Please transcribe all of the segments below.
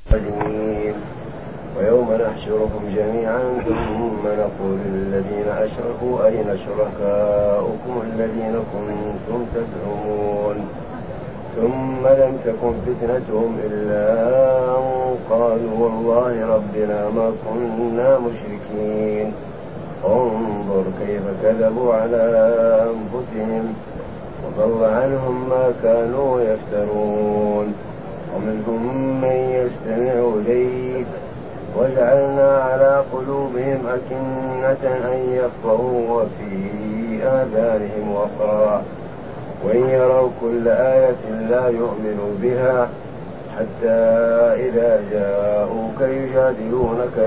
الرجيم. ويوم نحشرهم جميعا ثم نقول للذين أشركوا أين شركاؤكم الذين كنتم تزعمون ثم لم تكن فتنتهم إلا أن قالوا والله ربنا ما كنا مشركين. انظر كيف كذبوا على أنفسهم وضل عنهم ما كانوا يفترون. ومنهم من يستمع إليك وجعلنا على قلوبهم أكنة أن يفقهوا وفي آذانهم وقرا وإن يروا كل آية لا يؤمنوا بها حتى إذا جاءوك يجادلونك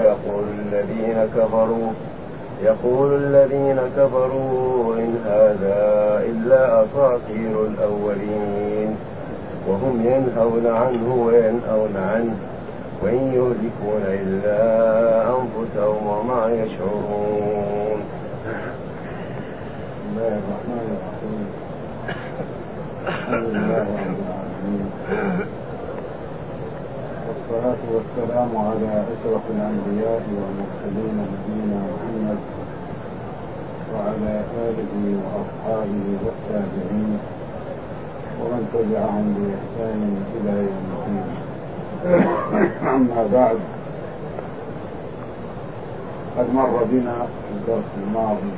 يقول الذين كفروا إن هذا إلا أساطير الأولين وهم ينهون عنه وينأون عنه وإن يهلكون إلا أنفسهم وما يشعرون. بسم الله الرحمن الرحيم. الحمد لله رب العالمين والصلاة والسلام على أشرف الأنبياء والمرسلين نبينا محمد وعلى آله وأصحابه والتابعين ومن تبعهم بإحسان إلى يوم الدين. أما بعد، قد مر بنا في الدرس الماضي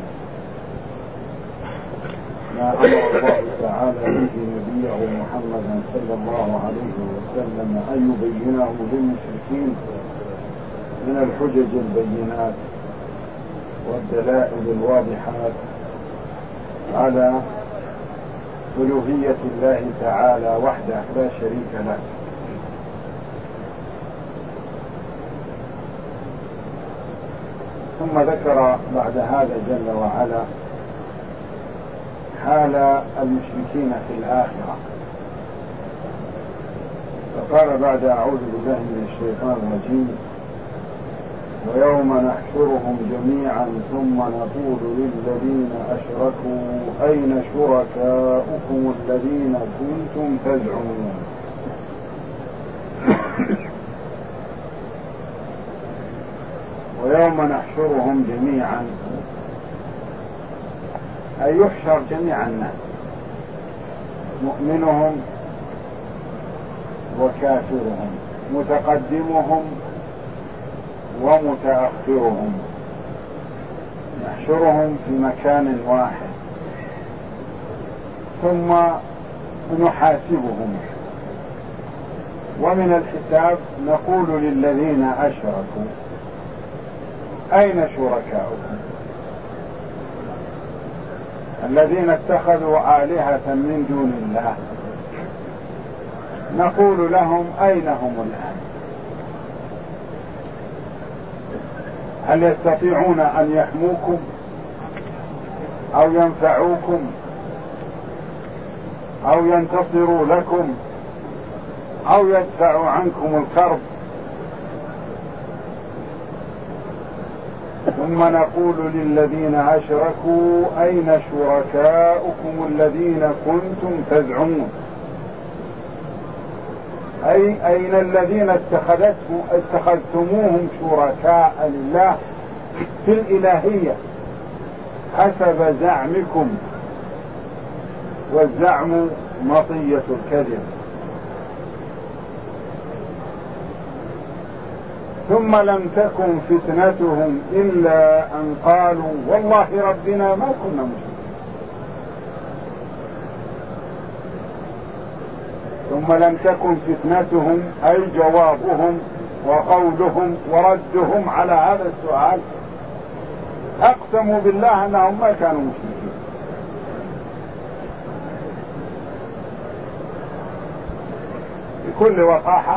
ما أمر الله تعالى به نبيه محمدا صلى الله عليه وسلم أن يبينه للمشركين من الحجج البينات والدلائل الواضحات على ألوهية الله تعالى وحده لا شريك له. ثم ذكر بعد هذا جل وعلا حال المشركين في الآخرة، فقال بعد أعوذ بالله من الشيطان الرجيم: ويوم نحشرهم جميعا ثم نقول للذين أشركوا أين شركاؤكم الذين كنتم تزعمون. ويوم نحشرهم جميعا أي يحشر جميع الناس، مؤمنهم وكافرهم، متقدمهم ومتأخرهم، نحشرهم في مكان واحد ثم نحاسبهم. ومن الحساب نقول للذين أشركوا أين شركاؤكم الذين اتخذوا آلهة من دون الله، نقول لهم أين هم الآن؟ هل يستطيعون أن يحموكم أو ينفعوكم أو ينتصروا لكم أو يدفعوا عنكم الكرب؟ ثم نقول للذين أشركوا أين شركاؤكم الذين كنتم تزعمون، أي أين الذين اتخذتموهم شركاء لله في الإلهية حسب زعمكم، والزعم مطية الكذب. ثم لم تكن فتنتهم إلا أن قالوا والله ربنا ما كنا مشركين. ثم لم تكن فتنتهم أي جوابهم وقولهم وردهم على هذا السؤال، أقسموا بالله أنهم ما كانوا مشركين. بكل وقاحة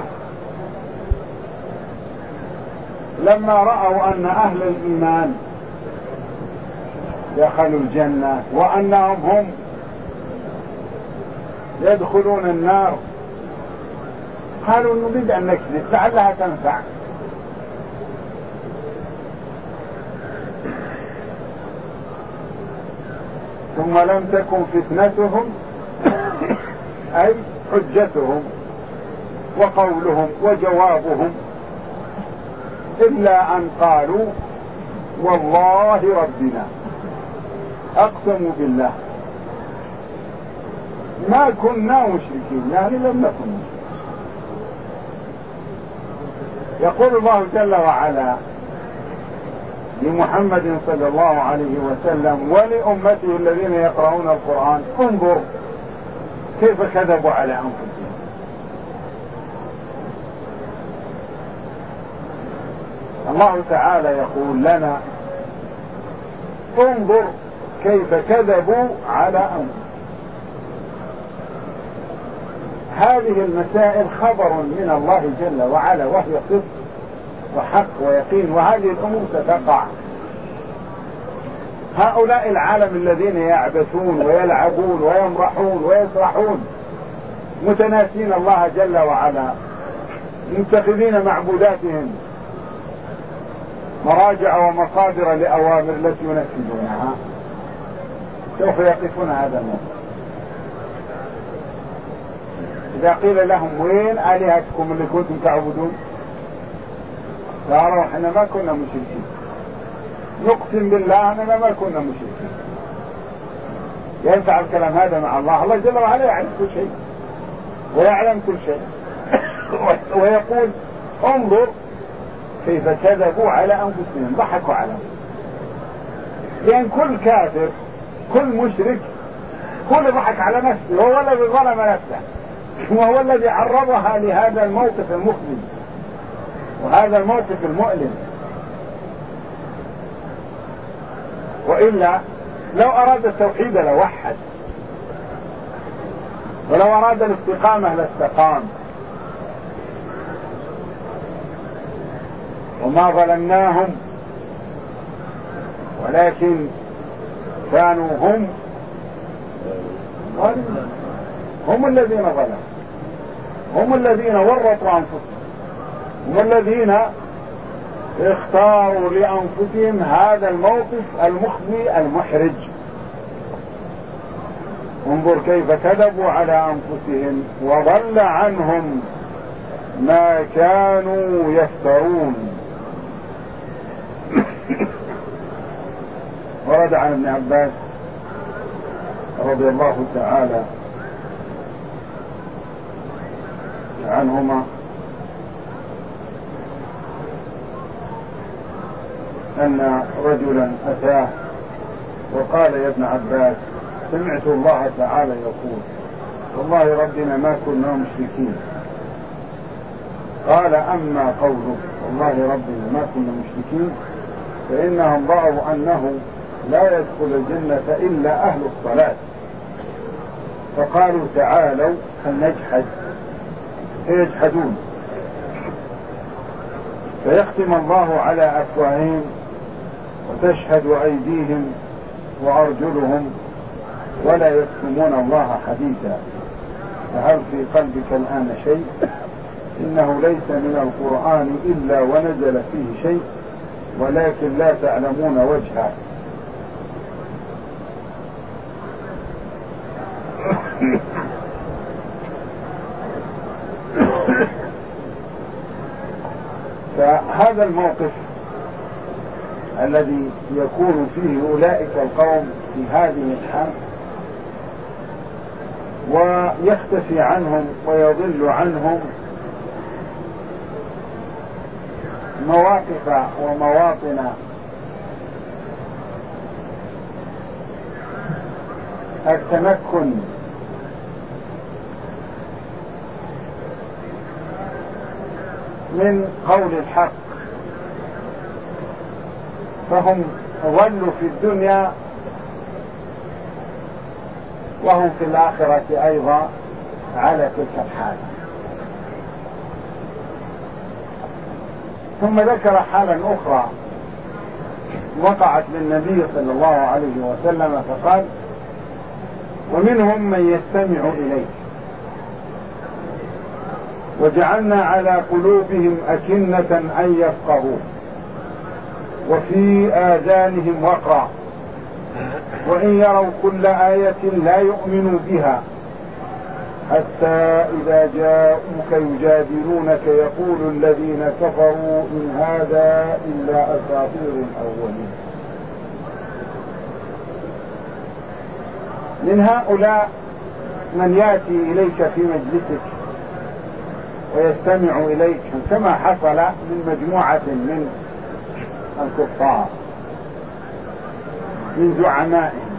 لما رأوا أن أهل الإيمان دخلوا الجنة وأنهم هم يدخلون النار، قالوا نريد أن نكذب لعلها تنفع. ثم لم تكن فتنتهم أي حجتهم وقولهم وجوابهم إلا أن قالوا والله ربنا، أقسموا بالله ما كنا مشركين، يعني لم نكن مشركين. يقول الله جل وعلا لمحمد صلى الله عليه وسلم ولأمته الذين يقرؤون القرآن: انظر كيف كذبوا على أنفسهم. الله تعالى يقول لنا: انظر كيف كذبوا على أنفسهم. هذه المسائل خبر من الله جل وعلا، وهي صدق وحق ويقين، وهذه الأمور ستقع. هؤلاء العالم الذين يعبثون ويلعبون ويمرحون ويسرحون متناسين الله جل وعلا، متخذين معبوداتهم مراجع ومصادر لأوامر التي ينفذونها، سوف يقفون هذا الموقف. إذا قيل لهم: وين آلهتكم اللي كنتم تعبدون؟ قالوا: احنا ما كنا مشركين، نقسم بالله أننا ما كنا مشركين. ينفع الكلام هذا مع الله؟ الله جل وعلا يعرف كل شيء ويعلم كل شيء ويقول: انظر كيف كذبوا على أنفسهم، ضحكوا على أنفسهم. لأن كل كافر كل مشرك هو اللي ضحك على نفسه، هو الذي ظلم نفسه، وهو الذي عرضها لهذا الموقف المخزي وهذا الموقف المؤلم. وإلا لو أراد التوحيد لوحد، ولو أراد الاستقامة لاستقام. وما ظلمناهم ولكن كانوا هم الذين ظلموا، هم الذين ورطوا أنفسهم، هم الذين اختاروا لأنفسهم هذا الموقف المخزي المحرج. انظر كيف كذبوا على أنفسهم وضل عنهم ما كانوا يفترون. ورد عن ابن عباس رضي الله تعالى عنهما أن رجلا أتاه وقال: يا ابن عباس، سمعت الله تعالى يقول: والله ربنا ما كنا مشركين. قال: أما قوله والله ربنا ما كنا مشركين فإنهم رأوا أنه لا يدخل الجنة إلا أهل الصلاة، فقالوا: تعالوا فلنجحد، فيجحدون، فيختم الله على أفواههم وتشهد أيديهم وأرجلهم ولا يكتمون الله حديثا، فهل في قلبك الآن شيء؟ إنه ليس من القرآن إلا ونزل فيه شيء ولكن لا تعلمون وجهه. فهذا الموقف الذي يكون فيه أولئك القوم في هذه الحال ويختفي عنهم ويضل عنهم مواقف ومواطن التمكن من قول الحق، فهم ظلوا في الدنيا وهم في الآخرة أيضا على تلك الحال. ثم ذكر حالا أخرى وقعت للنبي صلى الله عليه وسلم فقال: ومنهم من يستمع إليك وجعلنا على قلوبهم أكنة أن يفقهوا وفي آذانهم وقرا وإن يروا كل آية لا يؤمنوا بها حتى إذا جاءوك يجادلونك يقول الذين كفروا إن هذا إلا أساطير الأولين. من هؤلاء من يأتي إليك في مجلسك ويستمع إليك كما حصل من مجموعة من الكفار من زعمائهم،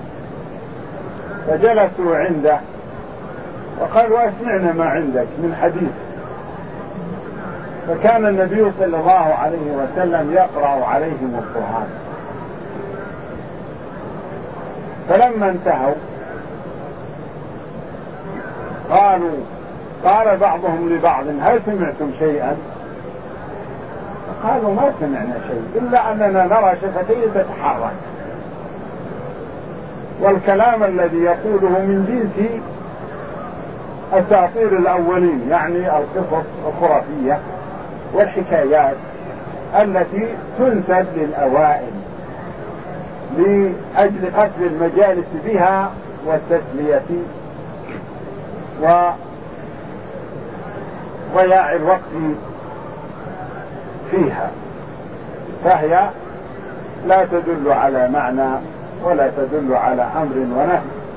فجلسوا عنده وقالوا أسمعنا ما عندك من حديث. فكان النبي صلى الله عليه وسلم يقرأ عليهم القرآن. فلما انتهوا قال بعضهم لبعض هل سمعتم شيئا؟ قالوا ما سمعنا شيء إلا أننا نرى شفتيه تتحرك، والكلام الذي يقوله من جنس أساطير الأولين، يعني القصص الخرافية والحكايات التي تنسب للأوائل لأجل قتل المجالس بها والتسلية وضياع الوقت فيها، فهي لا تدل على معنى ولا تدل على أمر ونهي،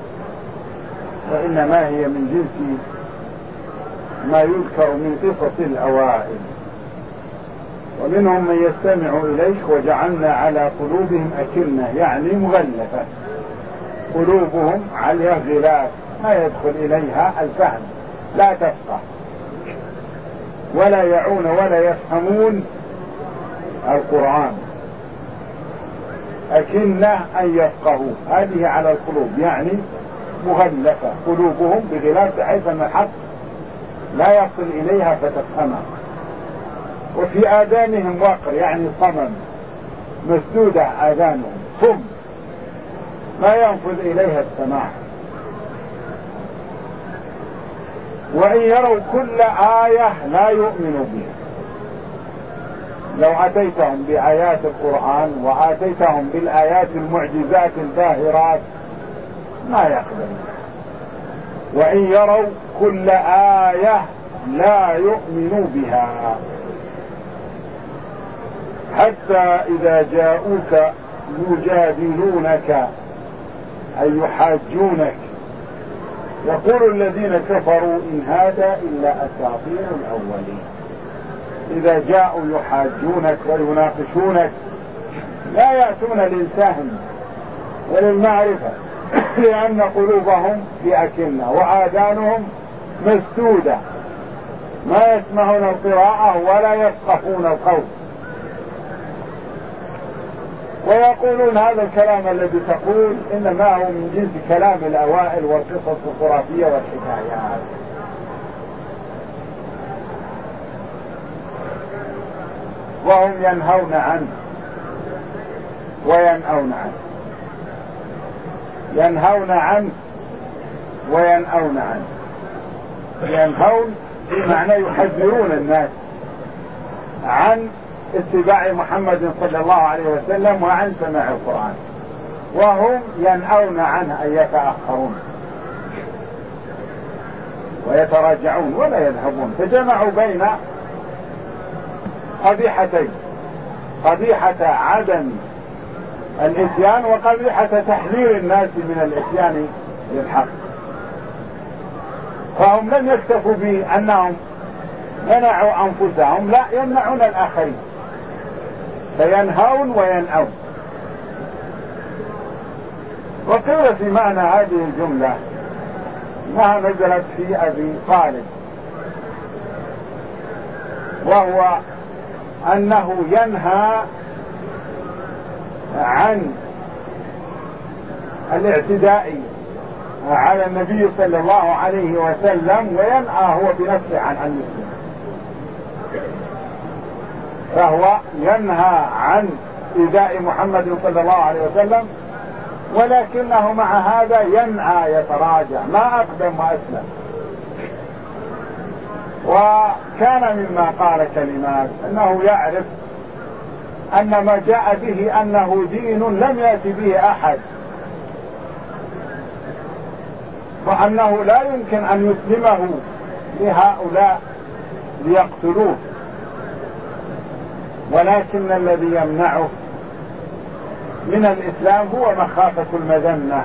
وإنما هي من جنس ما يذكر من قصص الأوائل. ومنهم من يستمع إليك وجعلنا على قلوبهم أكنة، يعني مغلفة، قلوبهم عليها غلاف ما يدخل إليها الفهم، لا تفقه ولا يعون ولا يفهمون القرآن. أكنة أن يفقهوا، هذه على القلوب يعني مغلفة، قلوبهم بغلاف بحيث أن الحق لا يصل إليها فتفهمها. وفي آذانهم وقر، يعني صمم، مسدودة آذانهم، صم ما ينفذ إليها السماع. وإن يروا كل آية لا يؤمنوا بها. لو أتيتهم بآيات القرآن وآتيتهم بالآيات المعجزات الباهرات ما يقبلون. وإن يروا كل آية لا يؤمنوا بها حتى إذا جاءوك يجادلونك أي يحاجونك يقول الذين كفروا إن هذا إلا أساطير الأولين. إذا جاءوا يحاجونك ويناقشونك لا يأتون للفهم وللمعرفة، لأن قلوبهم في أكنة وآذانهم مسدودة، ما يسمعون القراءة ولا يفقهون القول، ويقولون هذا الكلام الذي تقول إنما هو من جنس كلام الأوائل والقصص الخرافية والحكايات. وهم ينهون عنه وينأون عنه، ينهون عنه وينأون عنه. ينهون بمعنى يحذرون الناس عن اتباع محمد صلى الله عليه وسلم وعن سماع القرآن، وهم ينأون عنه أن يتأخرون ويتراجعون ولا يذهبون. فجمعوا بين قبيحتين، قبيحة عدم الإتيان وقبيحة تحذير الناس من الإتيان للحق. فهم لم يكتفوا بأنهم منعوا أنفسهم، لا يمنعون الآخرين، فينهون وينأون. وقيل في معنى هذه الجملة انها نزلت في ابي طالب، وهو انه ينهى عن الاعتداء على النبي صلى الله عليه وسلم، وينهى هو بنفسه عن المسلم. فهو ينهى عن إيذاء محمد صلى الله عليه وسلم، ولكنه مع هذا ينعى يتراجع، ما أقدم وأسلم. وكان مما قال كلمات أنه يعرف أن ما جاء به أنه دين لم يأتي به أحد وأنه لا يمكن أن يسلمه لهؤلاء ليقتلوه، ولكن الذي يمنعه من الإسلام هو مخافة المذمة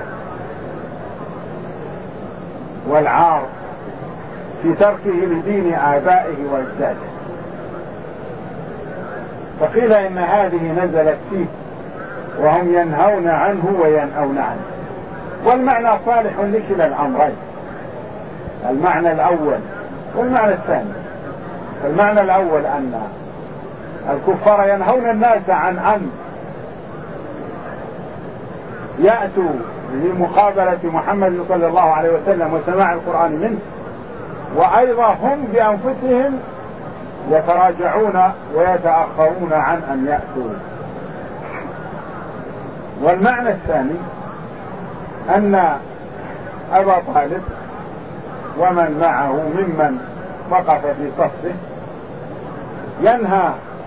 والعار في تركه لدين آبائه وأجداده. فقيل إن هذه نزلت فيه وهم ينهون عنه وينأون عنه. والمعنى صالح لكلا الأمرين، المعنى الأول والمعنى الثاني. المعنى الأول أن الكفار ينهون الناس عن أن يأتوا لمقابلة محمد صلى الله عليه وسلم وسماع القرآن منه، وأيضا هم بأنفسهم يتراجعون ويتأخرون عن أن يأتوا. والمعنى الثاني أن أبا طالب ومن معه ممن وقف في صفه ينهى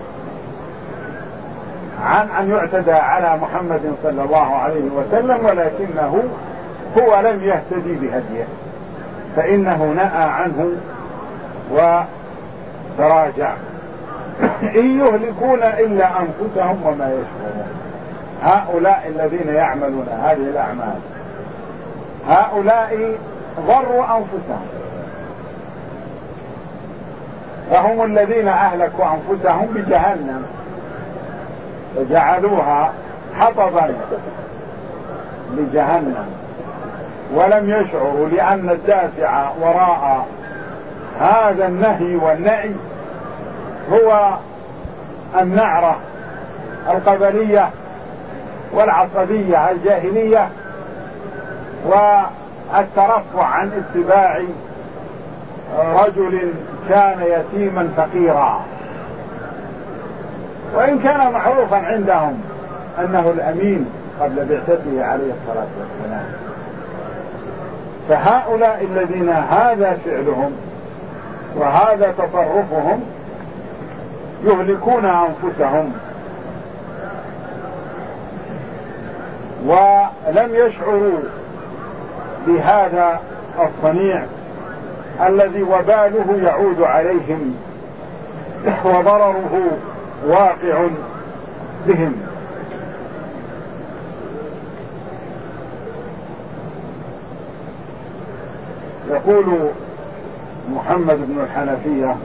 عن أن يعتدى على محمد صلى الله عليه وسلم، ولكنه هو لم يهتدي بهديه، فإنه نأى عنه وتراجع. إن يهلكون إلا أنفسهم وما يشعرون. هؤلاء الذين يعملون هذه الأعمال هؤلاء ضروا أنفسهم، فهم الذين أهلكوا أنفسهم بجهنم وجعلوها حطبا لجهنم، ولم يشعروا لأن الدافع وراء هذا النهي والنعي هو النعرة القبلية والعصبية الجاهلية والترفع عن اتباع رجل كان يتيما فقيرا، وإن كان معروفا عندهم أنه الأمين قبل بعثته عليه الصلاة والسلام. فهؤلاء الذين هذا فعلهم وهذا تصرفهم يهلكون أنفسهم ولم يشعروا بهذا الصنيع الذي وباله يعود عليهم وضرره واقع بهم. يقول محمد بن الحنفية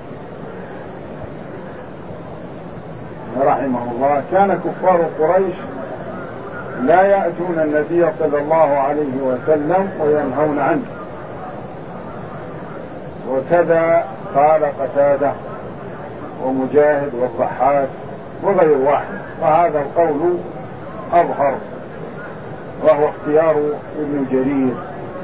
رحمه الله: كان كفار قريش لا يأتون النبي صلى الله عليه وسلم وينهون عنه، وكذا قال قتادة ومجاهد والضحاك وغير واحد، وهذا القول أظهر وهو اختيار ابن جرير.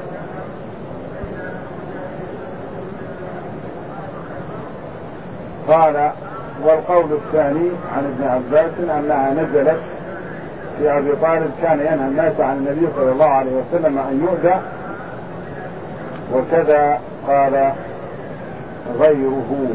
قال: والقول الثاني عن ابن عباس أنها نزلت في أبي طالب كان ينهى الناس عن النبي صلى الله عليه وسلم أن يؤذى، وكذا قال غيره.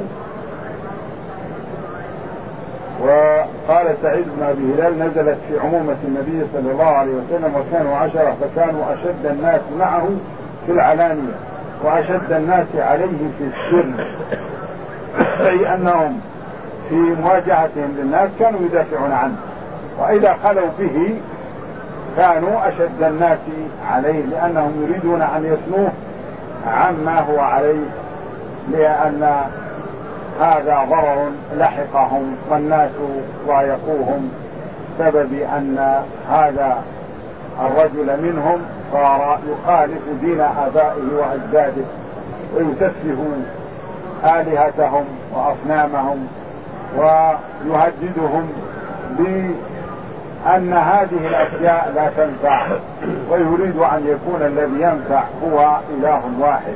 وقال سعيد بن أبي هلال: نزلت في عمومة النبي صلى الله عليه وسلم وكانوا 10 فكانوا أشد الناس معه في العلانية وأشد الناس عليه في السر، أي أنهم في مواجهتهم للناس كانوا يدافعون عنه، وإذا خلوا به كانوا أشد الناس عليه لأنهم يريدون أن يثنوه عما هو عليه، لأن هذا ضرر لحقهم والناس ضايقوهم سبب أن هذا الرجل منهم صار يخالف دين آبائه وأجداده ويسفه آلهتهم وأصنامهم ويهددهم بأن هذه الأشياء لا تنفع، ويريد أن يكون الذي ينفع هو إله واحد.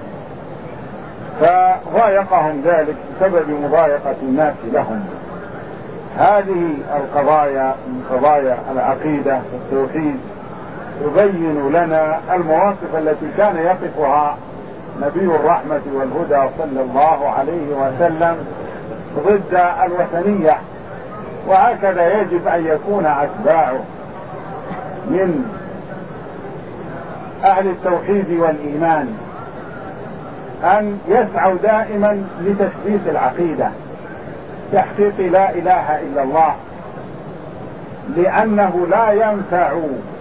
فضايقهم ذلك بسبب مضايقة الناس لهم. هذه القضايا من قضايا العقيدة والتوحيد تبين لنا المواقف التي كان يقفها نبي الرحمة والهدى صلى الله عليه وسلم ضد الوثنية، وهكذا يجب أن يكون أتباعه من أهل التوحيد والإيمان أن يسعوا دائما لتثبيت العقيدة، تحقيق لا إله إلا الله، لأنه لا ينفع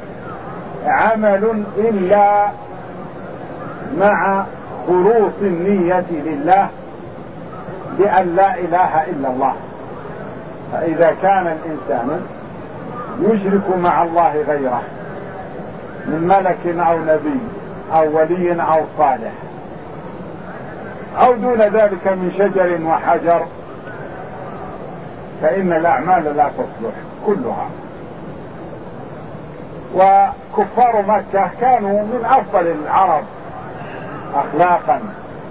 عمل إلا مع خلوص النية لله بأن لا إله إلا الله. فإذا كان الإنسان يشرك مع الله غيره من ملك أو نبي أو ولي أو صالح أو دون ذلك من شجر وحجر، فإن الأعمال لا تصلح كلها. وكفار مكة كانوا من أفضل العرب أخلاقا،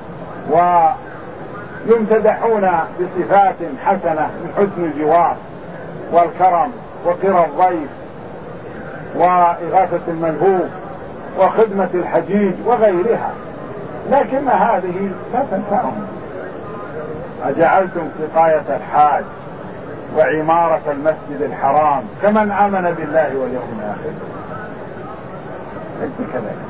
ويمتدحون بصفات حسنة من حسن الجوار والكرم وقرى الضيف وإغاثة الملهوف وخدمة الحجيج وغيرها، لكن هذه لا تنفعهم. أجعلتم سقاية الحاج وعمارة المسجد الحرام كمن آمن بالله واليوم الآخر؟ ليس كذلك.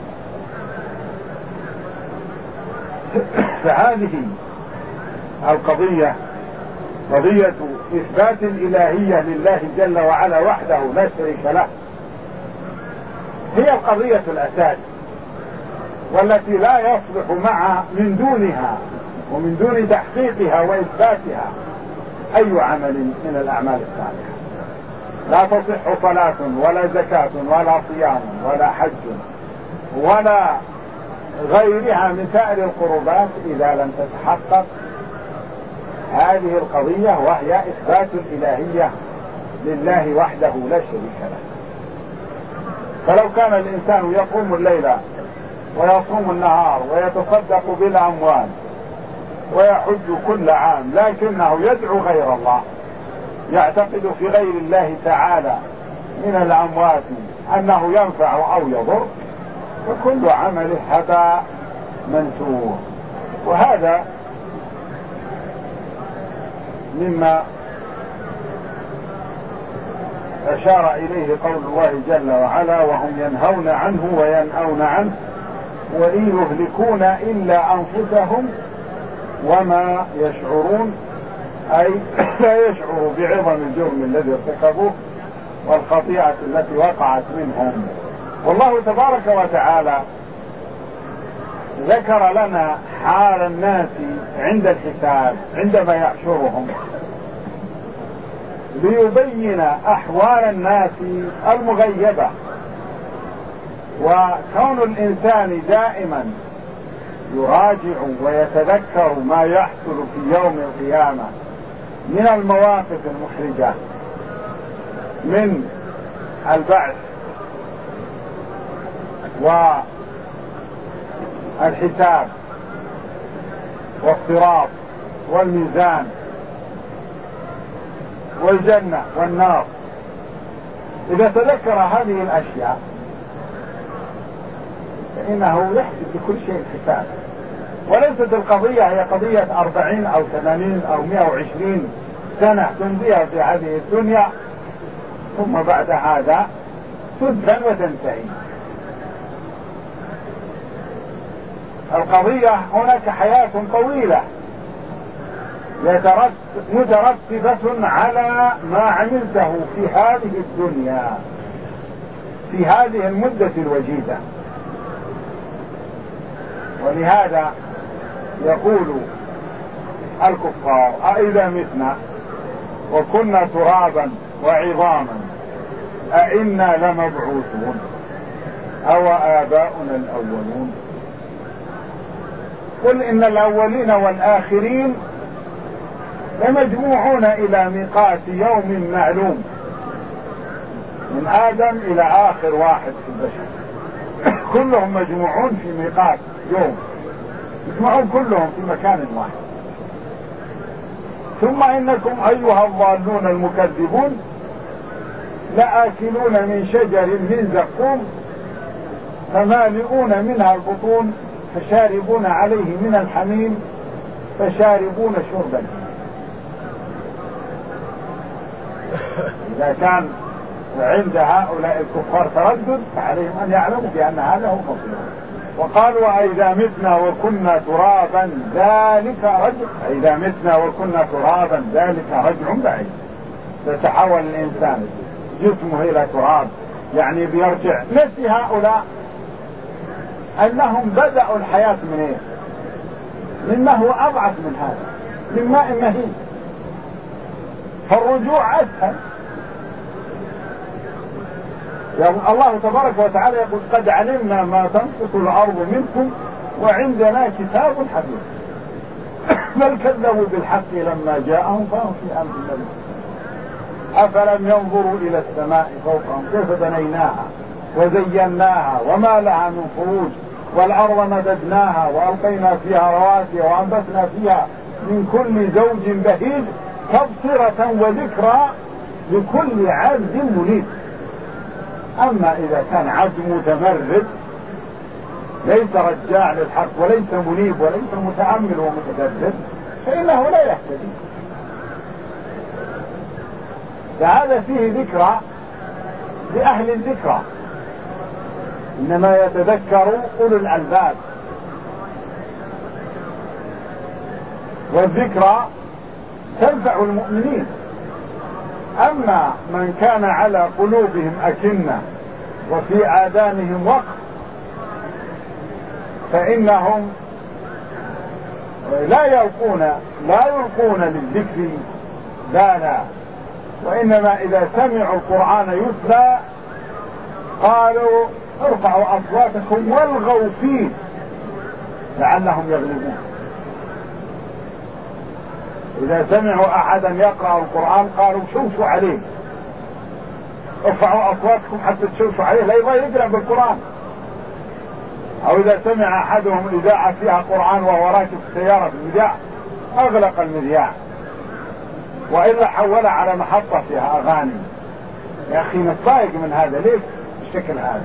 فهذه القضية قضية إثبات الإلهية لله جل وعلا وحده لا شريك له هي القضية الأساس، والتي لا يصلح من دونها ومن دون تحقيقها وإثباتها أي عمل من الأعمال الصالحة. لا تصح صلاة ولا زكاة ولا صيام ولا حج ولا غيرها من سائر القربات إذا لم تتحقق هذه القضية، وهي إثبات الإلهية لله وحده لا شريك له. فلو كان الإنسان يقوم الليل ويصوم النهار ويتصدق بالأموال ويحج كل عام، لكنه يدعو غير الله، يعتقد في غير الله تعالى من الأموات أنه ينفع أو يضر، فكل عمله هباء منثور. وهذا مما أشار إليه قول الله جل وعلا: وهم ينهون عنه وينأون عنه وإن يهلكون إلا أنفسهم وما يشعرون، أي لا يشعروا بعظم الجرم الذي ارتكبوه والخطيئة التي وقعت منهم. والله تبارك وتعالى ذكر لنا حال الناس عند الحساب عندما يحشرهم ليبين أحوال الناس المغيبة. وكون الإنسان دائما يراجع ويتذكر ما يحصل في يوم القيامة من المواقف المحرجة من البعث والحساب والصراط والميزان والجنة والنار، إذا تذكر هذه الأشياء فإنه يحسب بكل شيء حساب. وليست القضية هي قضية 40 أو 80 أو 120 سنة تمضيها في هذه الدنيا ثم بعد هذا تدفن وتنتهي. القضية هناك حياة طويلة مترتبة على ما عملته في هذه الدنيا في هذه المدة الوجيزة. ولهذا يقول الكفار: أإذا متنا وكنا ترابا وعظاما أإنا لمبعوثون أو آباؤنا الأولون. قل إن الأولين والآخرين لمجموعون إلى ميقات يوم معلوم، من آدم إلى آخر واحد في البشر كلهم مجموعون في ميقات يوم، مجموعون كلهم في مكان واحد. ثم إنكم أيها الضالون المكذبون لآكلون من شجر من زقوم فمالئون منها البطون فشاربون عليه من الحميم فشاربون شربا. إذا كان وعند هؤلاء الكفار تردد، فعليهم أن يعلموا بأن هذا هو مصيرهم. وقالوا أإذا متنا وكنا ترابا ذلك رجع، إذا متنا وكنا ترابا ذلك رجع بعيد. يتحول الإنسان جسمه إلى تراب، يعني بيرجع. نسي هؤلاء أنهم بدأوا الحياة من إيه؟ مما هو أضعف من هذا، من ماء مهين، فالرجوع أسهل. يعني الله تبارك وتعالى يقول قد علمنا ما تنقص الأرض منكم وعندنا كتاب حفيظ. بل كذبوا بالحق لما جاءهم فهم في أمر الله. أفلم ينظروا إلى السماء فوقهم كيف بنيناها وزيناها وما لها من فروج، والأرض مددناها وألقينا فيها رواسي وأنبتنا فيها من كل زوج بهيج تبصرة وذكرى لكل عبد منيب. أما إذا كان عبد متمرد ليس رجاع للحق وليس منيب وليس متأمل ومتدبر فإنه لا يهتدي. فهذا فيه ذكرى لأهل الذكرى، إنما يتذكر أولو الألباب. والذكرى تنفع المؤمنين. أما من كان على قلوبهم أكنة وفي آذانهم وقر فإنهم لا يلقون للذكر بالا، وإنما إذا سمعوا القرآن يتلى قالوا ارفعوا أصواتكم والغوا فيه لعلهم يغلبون. إذا سمعوا أحدا يقرأ القرآن قالوا شوشوا عليه، ارفعوا أصواتكم حتى تشوشوا عليه لا يبغى يقرأ بالقرآن. أو إذا سمع أحدهم إذاعة فيها قرآن وهو راكب السيارة في المذياع أغلق المذياع، وإلا حول على محطة فيها أغاني. يا أخي متضايق من هذا ليش بالشكل هذا؟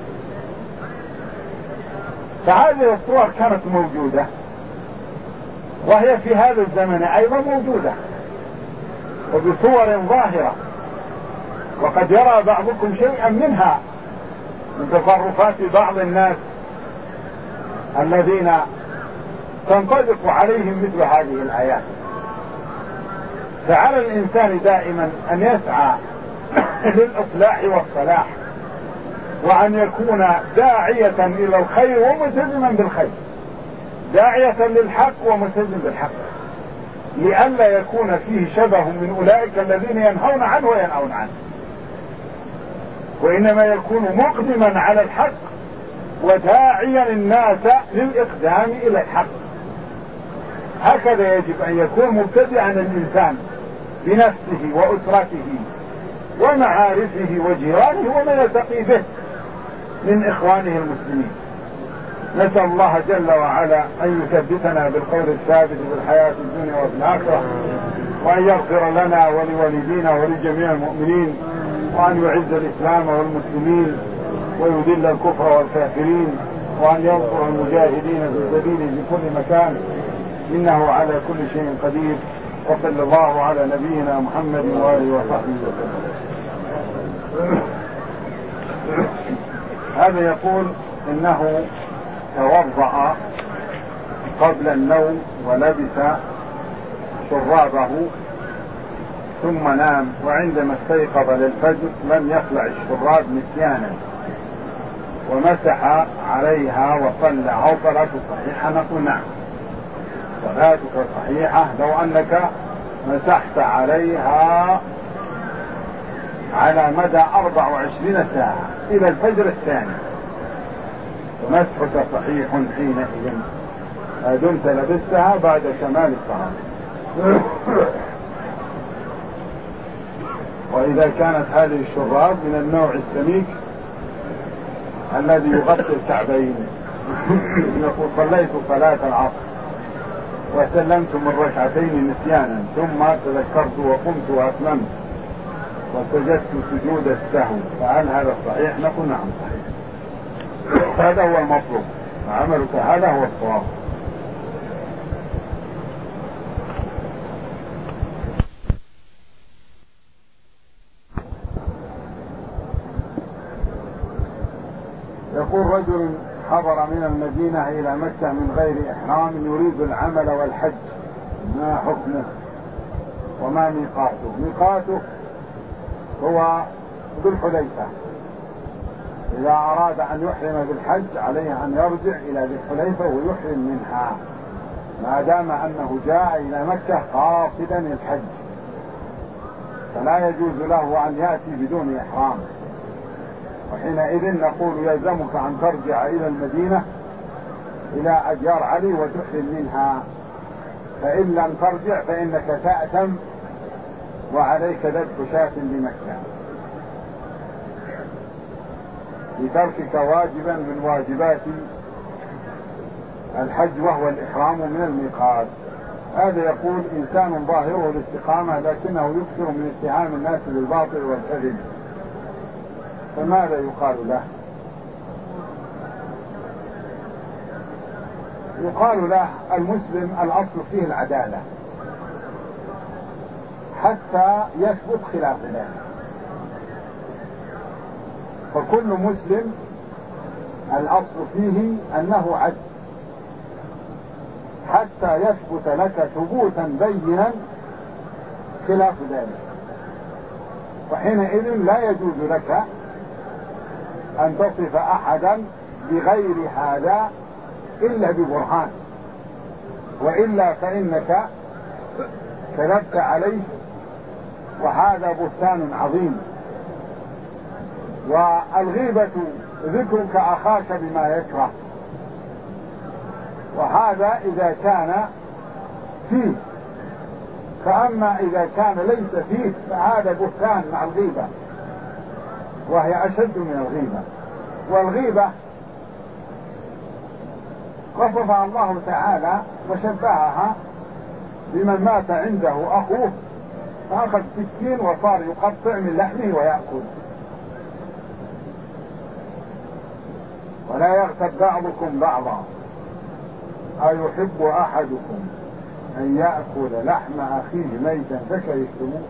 فهذه الصور كانت موجودة وهي في هذا الزمن أيضا موجودة وبصور ظاهرة، وقد يرى بعضكم شيئا منها من تصرفات بعض الناس الذين تنطبق عليهم مثل هذه الآيات. فعلى الإنسان دائما أن يسعى للإصلاح والصلاح، وأن يكون داعية إلى الخير وملتزما بالخير، داعية للحق وملتزم بالحق، لئلا يكون فيه شبه من أولئك الذين ينهون عنه وينهون عنه، وإنما يكون مقدما على الحق وداعيا الناس للإقدام إلى الحق. هكذا يجب أن يكون مبتدئا الإنسان بنفسه وأسرته ومعارفه وجيرانه ومن يلتقي به من إخوانه المسلمين. نسأل الله جل وعلا أن يثبتنا بالقول الثابت في الحياة الدنيا وفي الآخرة، وأن يغفر لنا ولوالدينا ولجميع المؤمنين، وأن يعز الإسلام والمسلمين ويذل الكفر والكافرين، وأن ينصر المجاهدين في سبيله في كل مكان، إنه على كل شيء قدير. وصلى الله على نبينا محمد وآله وصحبه وسلم. هذا يقول إنه توضأ قبل النوم ولبس شرابه ثم نام، وعندما استيقظ للفجر لم يخلع الشراب نسيانا ومسح عليها وصلى. هل صلاته صحيحة؟ نقول نعم صلاتك صحيحة لو أنك مسحت عليها على مدى 24 ساعة إلى الفجر الثاني، ومسحك صحيح حينئذ ما دمت لبستها بعد كمال الصلاة. وإذا كانت هذه الشراب من النوع السميك الذي يغطي الكعبين، يقول صليت صلاة العصر وسلمت من ركعتين نسيانا ثم تذكرت وقمت وأتممت وسجدت سجود السهو، فهل هذا صحيح؟ نقول نعم صحيح، هذا هو المطلوب، عملك هذا هو الصواب. يقول رجل حضر من المدينة إلى مكة من غير إحرام يريد العمل والحج، ما حكمه وما ميقاته؟ ميقاته هو ذو الحليفة. إذا أراد أن يحرم بالحج عليه أن يرجع إلى ذي الحليفة ويحرم منها، ما دام أنه جاء إلى مكة قاصدا الحج، فلا يجوز له أن يأتي بدون إحرام. وحينئذ نقول يلزمك أن ترجع إلى المدينة إلى أديار علي وتحرم منها، فإن لم ترجع فإنك تأثم وعليك ذبح شاة لمكة لتركك واجبا من واجبات الحج وهو الإحرام من الميقات. هذا يقول إنسان ظاهره الاستقامة لكنه يكثر من اتهام الناس بالباطل والكذب، فماذا يقال له؟ يقال له المسلم الأصل فيه العدالة حتى يثبت خلاف ذلك، فكل مسلم الأصل فيه أنه عدل حتى يثبت لك ثبوتا بينا خلاف ذلك، وحينئذ لا يجوز لك أن تصف أحدا بغير هذا إلا ببرهان، وإلا فإنك كذبت عليه، وهذا بهتان عظيم. والغيبة ذكرك أخاك بما يكره، وهذا إذا كان فيه، فأما إذا كان ليس فيه فهذا بهتان مع الغيبة، وهي أشد من الغيبة. والغيبة وصفها الله تعالى وشبهها بمن مات عنده أخوه فأخذ سكين وصار يقطع من لحمه ويأكل. ولا يغتب بعضكم بعضا أيحب أحدكم أن يأكل لحم أخيه ميتا فكرهتموه.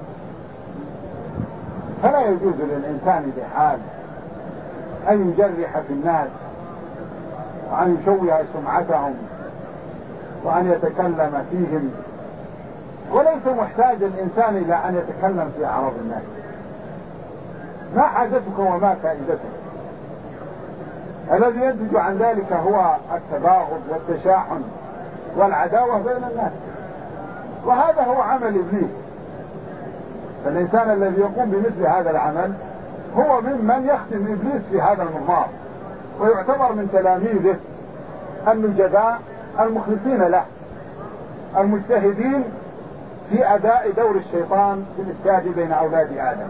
فلا يجوز للإنسان بحال أن يجرح في الناس وأن يشوه سمعتهم وأن يتكلم فيهم، وليس محتاج الإنسان إلى أن يتكلم في أعراض الناس. ما حاجتك وما فائدتك؟ الذي ينتج عن ذلك هو التباغض والتشاحن والعداوة بين الناس، وهذا هو عمل إبليس. فالإنسان الذي يقوم بمثل هذا العمل هو ممن يخدم إبليس في هذا المضمار، ويعتبر من تلاميذه النجباء المخلصين له المجتهدين في أداء دور الشيطان في الإفساد بين أولاد آدم.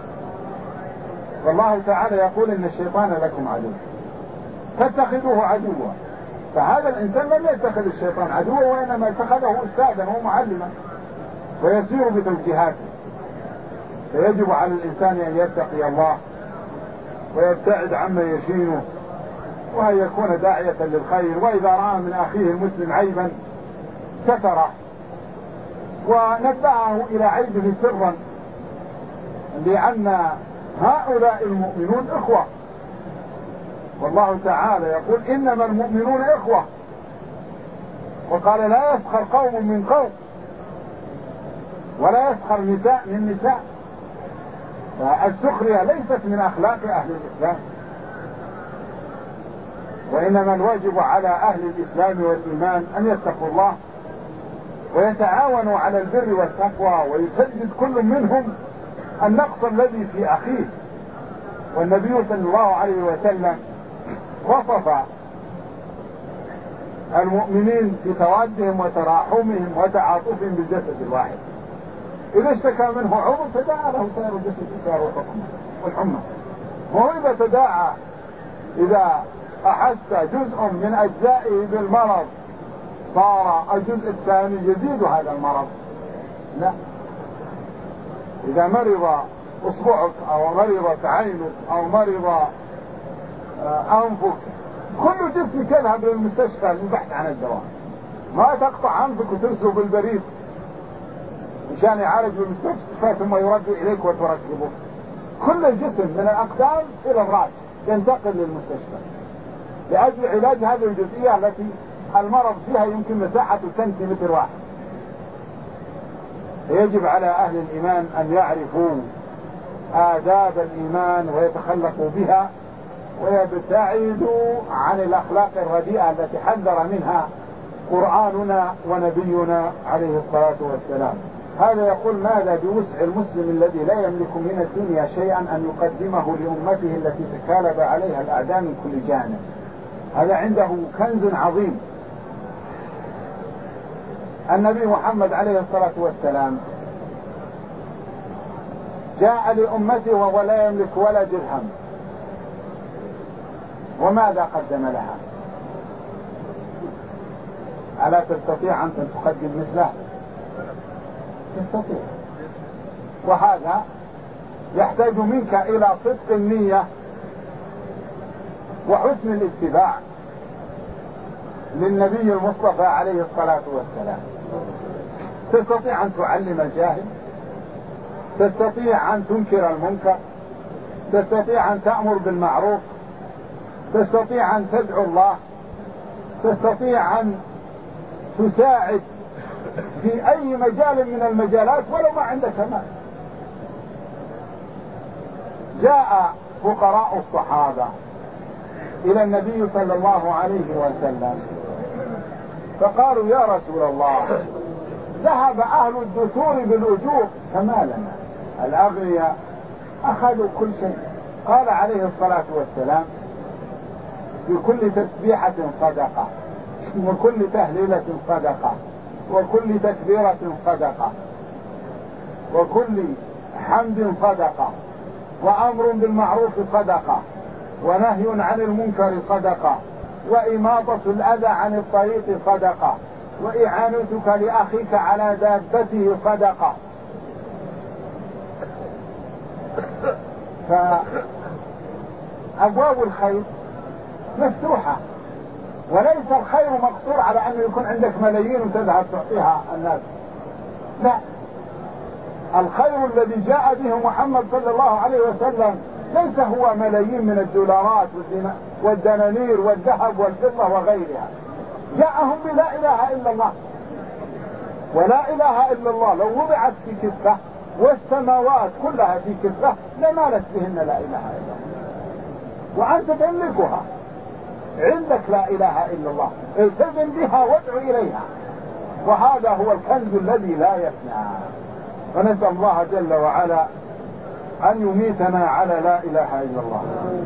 والله تعالى يقول إن الشيطان لكم عدو فاتخذوه عدوا، فهذا الإنسان لم يتخذ الشيطان عدوا، وإنما اتخذه أستاذا ومعلما ويسير بتوجيهاته. فيجب على الإنسان أن يتقي الله ويبتعد عما يشينه، وأن يكون داعية للخير، وإذا رأى من أخيه المسلم عيبا ستره ونبهه إلى عيبه سرا، لأن هؤلاء المؤمنون إخوة، والله تعالى يقول إنما المؤمنون إخوة، وقال لا يسخر قوم من قوم ولا يسخر نساء من نساء. فالسخرية ليست من أخلاق أهل الإسلام، وإنما الواجب على أهل الإسلام والإيمان أن يتقوا الله ويتعاونوا على البر والتقوى، ويسدد كل منهم النقص الذي في أخيه. والنبي صلى الله عليه وسلم وصف المؤمنين في توادهم وتراحمهم وتعاطفهم بالجسد الواحد، إذا اشتكى منه عضو تداعى له سائر الجسد بسائر والحمى. وهو إذا تداعى، إذا أحس جزء من أجزائه بالمرض صار الجزء الثاني يزيد هذا المرض. لا، إذا مرض أصبعك أو مرضت عينك أو مرض أنفك كل جسمك يذهب للمستشفى للبحث عن الدواء، ما تقطع أنفك وترسله بالبريد مشان يعالج بالمستشفى ثم يرد إليك وتركبه. كل الجسم من الأقدام إلى الرأس ينتقل للمستشفى لأجل علاج هذه الجزئية التي المرض فيها يمكن مساحة سنتيمتر واحد. يجب على أهل الإيمان أن يعرفوا آداب الإيمان ويتخلقوا بها ويبتعدوا عن الأخلاق الرديئة التي حذر منها قرآننا ونبينا عليه الصلاة والسلام. هذا يقول: ماذا بوسع المسلم الذي لا يملك من الدنيا شيئا أن يقدمه لأمته التي تكالب عليها الأعداء من كل جانب. هذا عنده كنز عظيم. النبي محمد عليه الصلاة والسلام جاء لأمته وهو لا يملك ولا درهم، وماذا قدم لها؟ ألا تستطيع أن تقدم مثله؟ تستطيع. وهذا يحتاج منك إلى صدق النية وحسن الاتباع للنبي المصطفى عليه الصلاة والسلام. تستطيع أن تعلم الجاهل، تستطيع أن تنكر المنكر، تستطيع أن تأمر بالمعروف، تستطيع أن تدعو الله، تستطيع أن تساعد في أي مجال من المجالات ولو ما عندك مال. جاء فقراء الصحابة إلى النبي صلى الله عليه وسلم فقالوا: يا رسول الله، ذهب أهل الدثور بالأجور كما لنا، الأغنياء أخذوا كل شيء. قال عليه الصلاة والسلام: في كل تسبيحة صدقة، وكل تهليلة صدقة، وكل تكبيرة صدقة، وكل حمد صدقة، وأمر بالمعروف صدقة، ونهي عن المنكر صدقة، وإماطة الأذى عن الطريق صدقة، وإعانتك لأخيك على دابته صدقة. فأبواب الخير مفتوحة، وليس الخير مقصور على أن يكون عندك ملايين وتذهب تعطيها الناس. لا، الخير الذي جاء به محمد صلى الله عليه وسلم ليس هو ملايين من الدولارات والدنانير والذهب والفضة وغيرها. جاءهم بلا إله إلا الله، ولا إله إلا الله لو وضعت في كفة والسماوات كلها في كفة لمالت بهن لا إله إلا الله، وأنت تملكها، عندك لا إله إلا الله، التزم بها وادعو إليها، وهذا هو الكنز الذي لا يفنى. ونسأل الله جل وعلا أن يميتنا على لا إله إلا الله.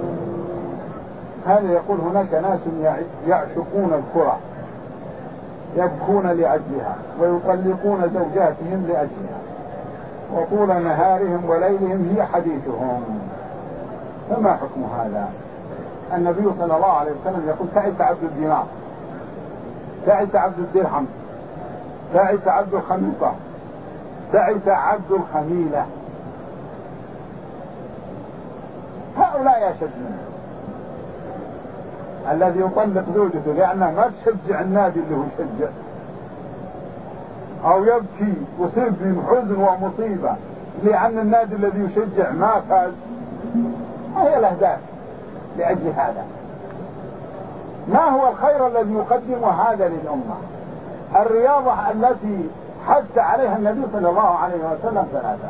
هذا يقول: هناك ناس يعشقون الكرة، يبكون لأجلها ويطلقون زوجاتهم لأجلها، وطول نهارهم وليلهم هي حديثهم. فما حكم هذا؟ النبي صلى الله عليه وسلم يقول: تعس عبد الدينار، تعس عبد الدرهم، تعس عبد الخميصة، تعس عبد الخميلة. هؤلاء يشد منه الذي يطلق زوجته لأنه ما تشجع النادي اللي هو يشجع، أو يبكي ويصير في حزن ومصيبة لأن النادي الذي يشجع ما فاز. هي الأهداف لأجل هذا. ما هو الخير الذي يقدم هذا للأمة؟ الرياضة التي حث عليها النبي صلى الله عليه وسلم ثلاثة: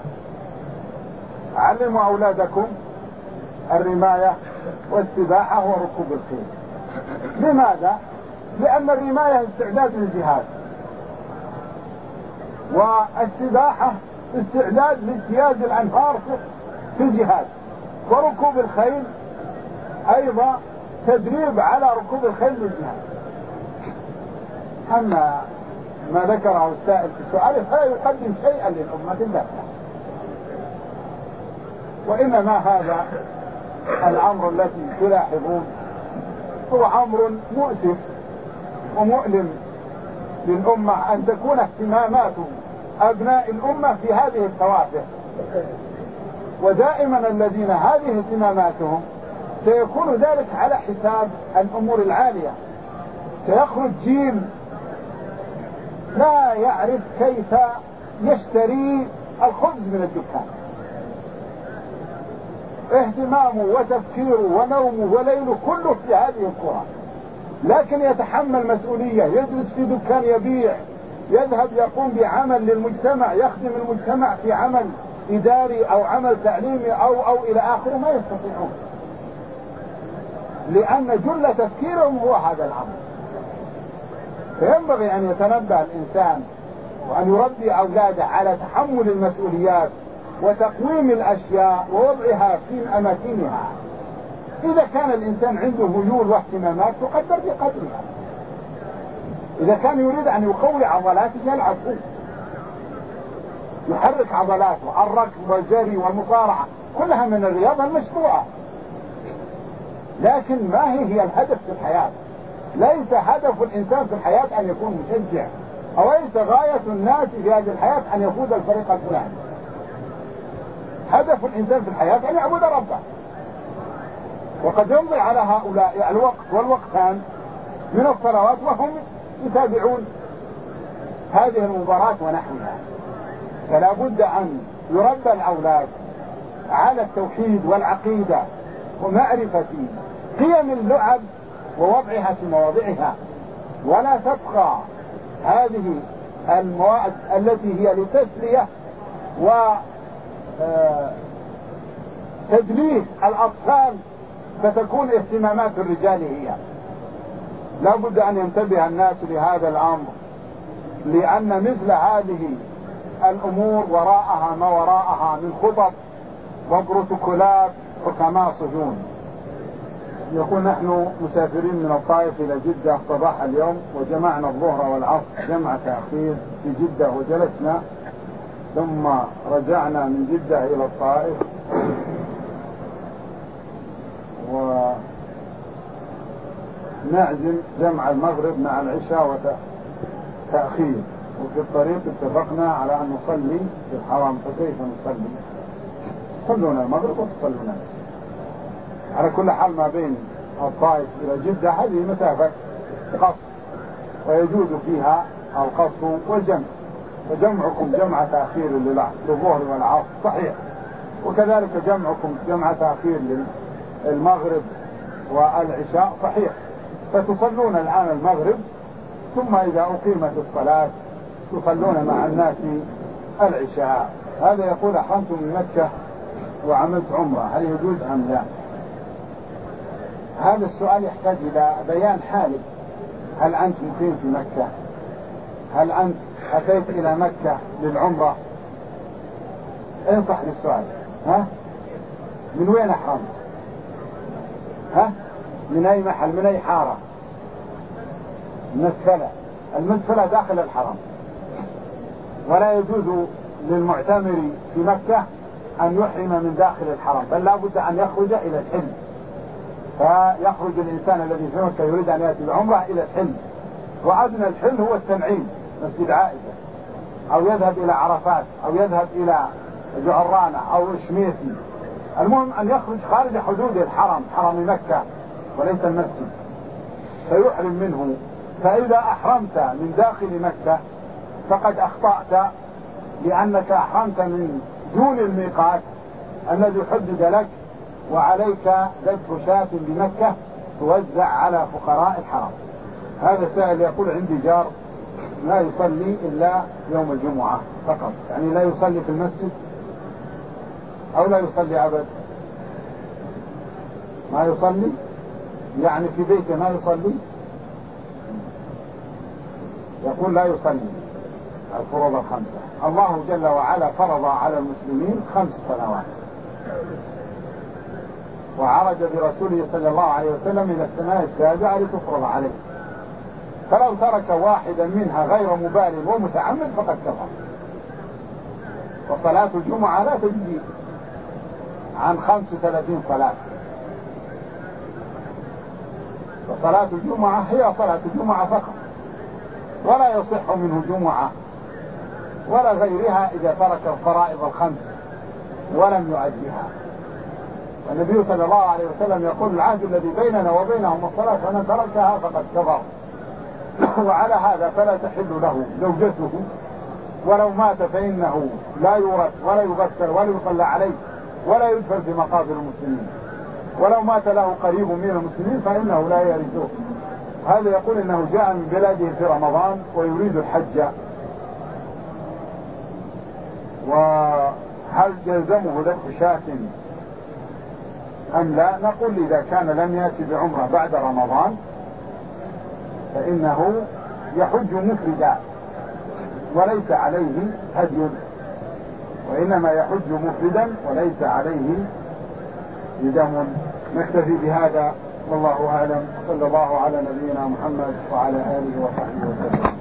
علموا أولادكم الرماية والسباحة وركوب الخيل. لماذا؟ لأن الرماية استعداد للجهاد، والسباحة استعداد لاجتياز الأنهار في الجهاد، وركوب الخيل أيضا تدريب على ركوب الخيل للجهاد. أما ما ذكره السائل في سؤاله فلا يقدم شيئا للأمة إلا وإنما هذا الأمر الذي تلاحظون هو أمر مؤسف ومؤلم للأمة، أن تكون اهتمامات أبناء الأمة في هذه التوافه، ودائما الذين هذه اهتماماتهم سيكون ذلك على حساب الأمور العالية. سيخرج جيل لا يعرف كيف يشتري الخبز من الدكان، اهتمامه وتفكيره ونومه وليله كله في هذه القرى، لكن يتحمل مسؤولية، يجلس في دكان يبيع، يذهب يقوم بعمل للمجتمع، يخدم المجتمع في عمل إداري أو عمل تعليمي أو إلى آخره، ما يستطيعون، لأن جل تفكيرهم هو هذا الأمر. فينبغي أن يتنبه الإنسان وأن يربي أولاده على تحمل المسؤوليات وتقويم الأشياء ووضعها في أماكنها. إذا كان الإنسان عنده ميول واهتمامات تقدر بقدرها. إذا كان يريد أن يقوي عضلاته يلعب فيه، يحرك عضلاته، الركض والجري والمصارعة كلها من الرياضة المشروعة، لكن ما هي الهدف في الحياة؟ ليس هدف الإنسان في الحياة أن يكون مشجع، أو ليس غاية الناس في هذه الحياة أن يفوز الفريق الفلاني. هدف الإنسان في الحياة أن يعبد ربه، وقد يمضي على هؤلاء الوقت والوقتان من الصلوات وهم يتابعون هذه المباراة ونحوها. فلا بد أن يربى الأولاد على التوحيد والعقيدة ومعرفة قيم اللعب ووضعها في مواضعها، ولا تبقى هذه المواد التي هي للتسلية وتدليس الأطفال فتكون اهتمامات الرجال هي. لا بد أن ينتبه الناس لهذا الأمر، لأن مثل هذه الأمور وراءها ما وراءها من خطط وبروتوكولات حكماء صهيون. يقول نحن مسافرين من الطائف إلى جدة صباح اليوم، وجمعنا الظهر والعصر جمع تأخير في جدة وجلسنا، ثم رجعنا من جدة إلى الطائف ونعزم جمع المغرب مع العشاء وتأخير، وفي الطريق اتفقنا على أن نصلي في الحرم، فكيف نصلي؟ صلونا المغرب وتصلونا العشاء. على كل حال ما بين الطائف إلى جدة هذه مسافة قصر، ويجوز فيها القصر والجمع، فجمعكم جمع تأخير للظهر والعصر صحيح، وكذلك جمعكم جمع تأخير للمغرب والعشاء صحيح. فتصلون الآن المغرب، ثم إذا أقيمت الصلاة تصلون مع الناس العشاء. هذا يقول أحرمت من مكة وعملت عمرة، هل يجوز أم لا؟ هذا السؤال يحتاج إلى بيان حالك. هل أنت مقيم في مكة؟ هل أنت أتيت إلى مكة للعمرة؟ انصح للسؤال. من وين أحرمت؟ من أي محل؟ من أي حارة؟ المسفلة داخل الحرم، ولا يجوز للمعتمر في مكة أن يحرم من داخل الحرم، بل لا بد أن يخرج إلى الحل. فيخرج الإنسان الذي في مكة يريد أن يأتي بعمرة إلى الحل، وأدنى الحل هو التنعيم مسجد عائشة، أو يذهب إلى عرفات، أو يذهب إلى جعرانة أو شميسي. المهم أن يخرج خارج حدود الحرم، حرم مكة وليس المسجد، فيحرم منه. فإذا أحرمت من داخل مكة فقد أخطأت، لأنك أحرمت من دون الميقات الذي حدد لك، وعليك ذبح شاة بمكة توزع على فقراء الحرم. هذا السائل يقول عندي جار لا يصلي إلا يوم الجمعة فقط، يعني لا يصلي في المسجد أو لا يصلي أبد، ما يصلي يعني في بيته ما يصلي. يقول لا يصلي الفروض الخمسة. الله جل وعلا فرض على المسلمين 5 صلوات، وعرج برسوله صلى الله عليه وسلم إلى السماء السابعة لتفرض عليه، فلو ترك واحدا منها غير مبالغ ومتعمد فقد كفر. وصلاة الجمعة لا تجزي عن 35 صلاة، وصلاة الجمعة هي صلاة الجمعة فقط، ولا يصح منه جمعة ولا غيرها إذا ترك الفرائض ال5 ولم يؤديها. والنبي صلى الله عليه وسلم يقول العهد الذي بيننا وبينهم الصلاة، فمن تركها فقد كفر. وعلى هذا فلا تحل له زوجته، ولو مات فإنه لا يورث ولا يغسل ولا يصلى عليه ولا يدفن في مقابر المسلمين، ولو مات له قريب من المسلمين فإنه لا يرثه. هذا يقول إنه جاء من بلاده في رمضان ويريد الحج، وهل يلزمه ذبح شاة أم لا؟ نقول إذا كان لم يأتي بعمرة بعد رمضان فإنه يحج مفردا وليس عليه هدي، وإنما يحج مفردا وليس عليه دم. نكتفي بهذا والله أعلم، صلى الله على نبينا محمد وعلى آله وصحبه وسلم.